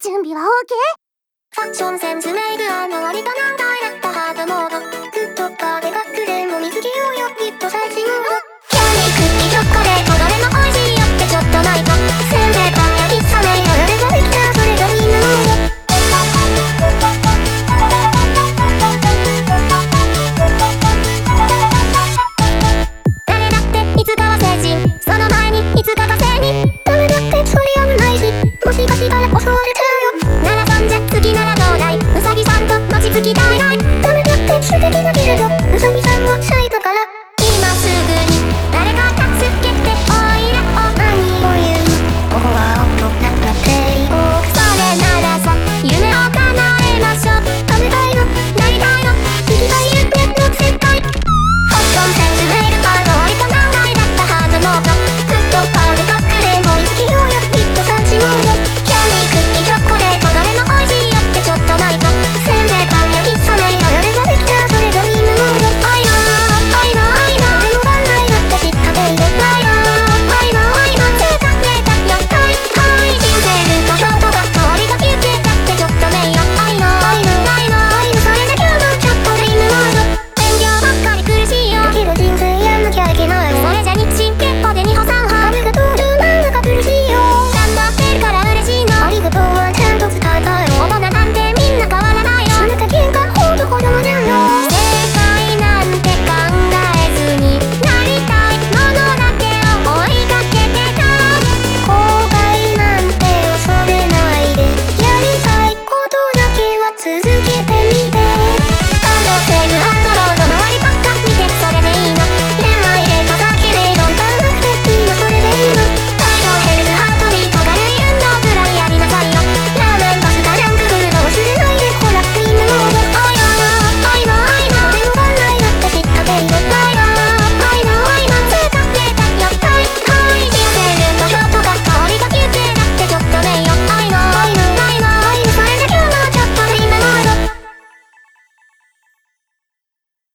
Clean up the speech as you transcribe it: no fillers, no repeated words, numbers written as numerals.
準備は OK？ ファッションセンスメイク割と難題だったハードモードグッドバーで隠れも見つけようよきっと最新の